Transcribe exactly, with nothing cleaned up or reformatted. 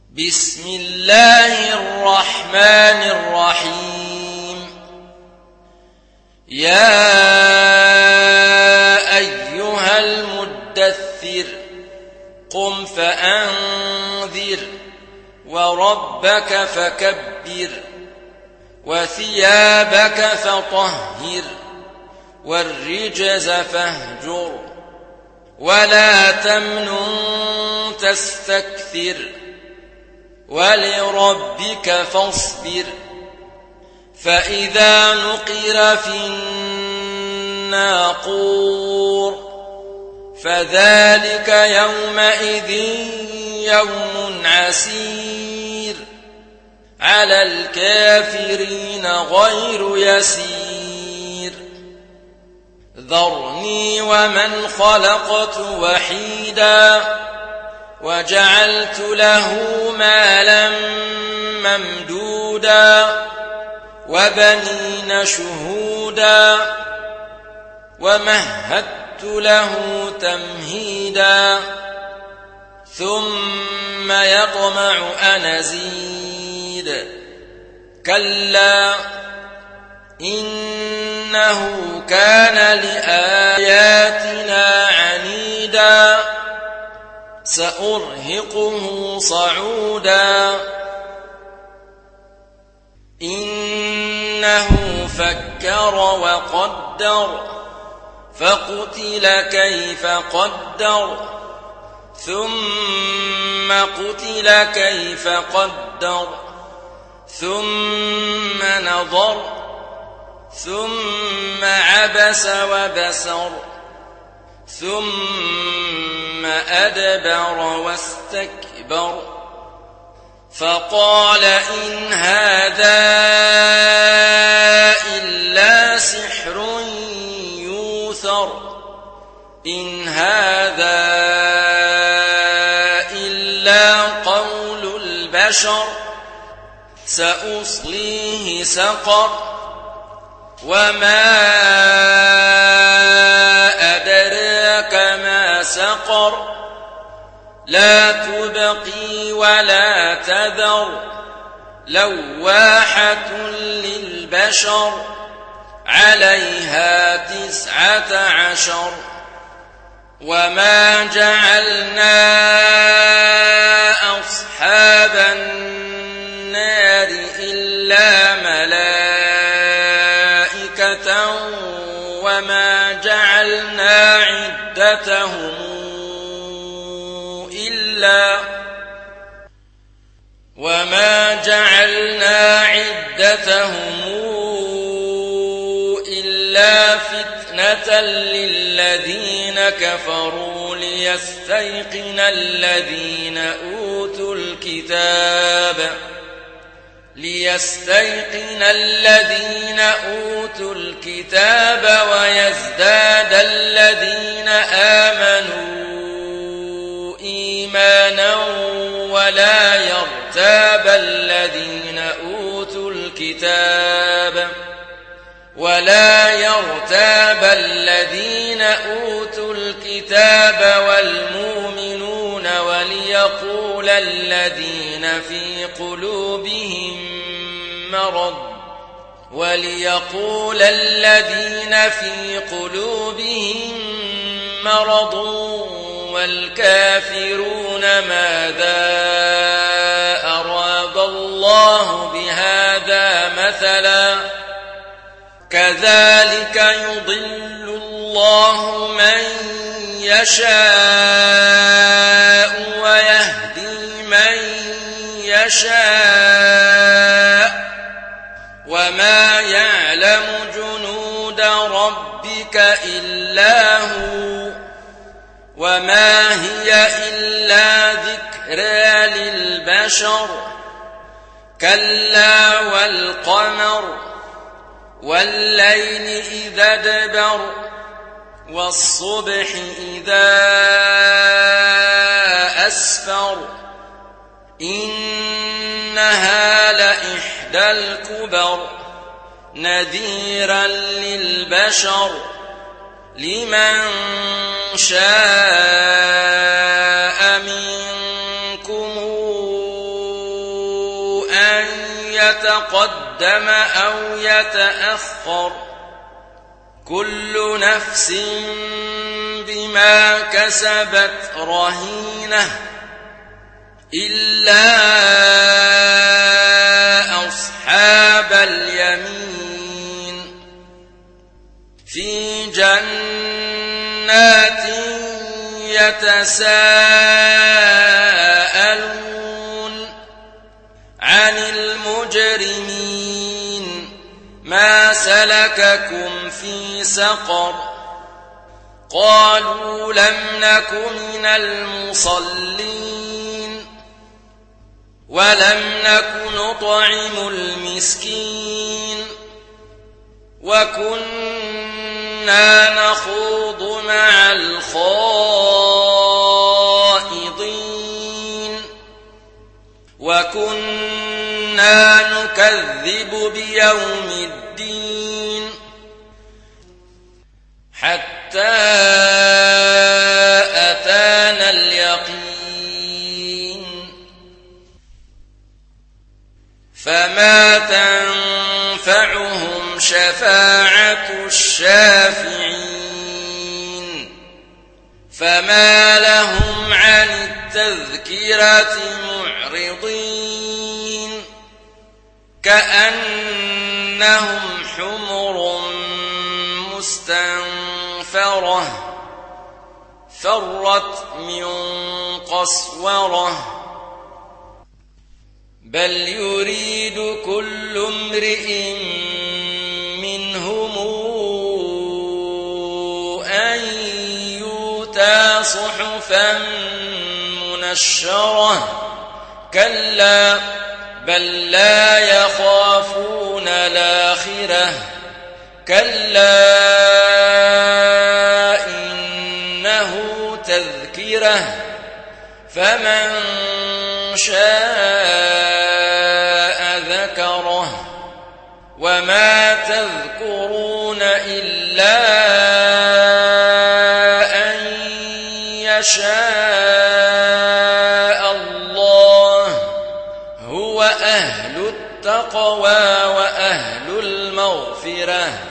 بسم الله الرحمن الرحيم. يا أيها المدثر قم فأنذر وربك فكبر وثيابك فطهر والرجز فاهجر ولا تمنن تستكثر ولربك فاصبر. فإذا نقر في الناقور فذلك يومئذ يوم عسير على الكافرين غير يسير. ذرني ومن خلقت وحيدا وجعلت له مالا ممدودا وبنين شهودا ومهدت له تمهيدا ثم يطمع أن أزيد. كلا إنه كان لآياتنا عنيدا سأرهقه صعودا. إنه فكر وقدر فقتل كيف قدر ثم قتل كيف قدر ثم نظر ثم عبس وبسر ثم أدبر واستكبر فقال إن هذا إلا سحر يوثر إن هذا إلا قول البشر سأصليه سقر وما أدراك ما سقر لا تبقي ولا تذر لواحة للبشر عليها تسعة عشر. وما جعلنا أصحاب النار إلا ملائكة وما جعلنا عدتهم إلا وما جعلنا عدتهم إلا فتنة للذين كفروا ليستيقن الذين أوتوا الكتاب ليستيقن الذين أوتوا الكتاب ويزداد الذين آمنوا إيمانا ولا يرتاب الذين أوتوا الكتاب ولا يرتاب الذين أوتوا الكتاب والمؤمنون وليقول الذين في قلوبهم مرض وليقول الذين في قلوبهم مرض والكافرون ماذا أراد الله بهذا مثلا كذلك يضل الله من يشاء ويهدي من يشاء وما يعلم جنود ربك إلا هو وما هي إلا ذكرى للبشر. كلا والقمر والليل إذا ادبر والصبح إذا أسفر إنها لإحدى الكبر نذيرا للبشر لمن شاء منكم أن يتقدم أو يتأخر كل نفس بما كسبت رهينة إلا أصحاب اليمين في جنات يتساءلون عن المجرمين ما سلككم في سقر قالوا لم نك من المصلين ولم نك نطعم المسكين وكنا نخوض مع الخائضين وكنا نكذب بيوم الدين حتى أتانا اليقين فما تنفعهم شفاعة الشافعين فما لهم عن التذكرة معرضين كأنهم حمر مستنفرة فرت من قسورة بل يريد كل امرئ منهم أن يؤتى صحفا منشرة كلا بل لا يخافون الآخرة كلا إنه تذكرة فمن شاء ذكره وما تذكرون إلا أن يشاء الله هو أهل التقوى وأهل المغفرة